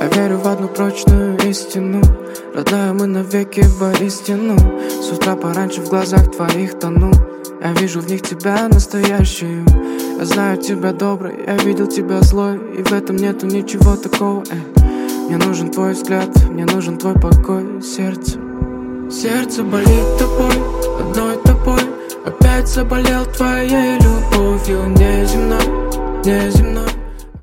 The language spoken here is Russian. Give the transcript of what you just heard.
Я верю в одну прочную истину: родная, мы навеки воистину. С утра пораньше в глазах твоих тону. Я вижу в них тебя настоящую. Я знаю тебя добрый, я видел тебя злой, и в этом нету ничего такого. Мне нужен твой взгляд, мне нужен твой покой. Сердце болит тобой, одной тобой. Опять заболел твоей любовью неземной, неземной.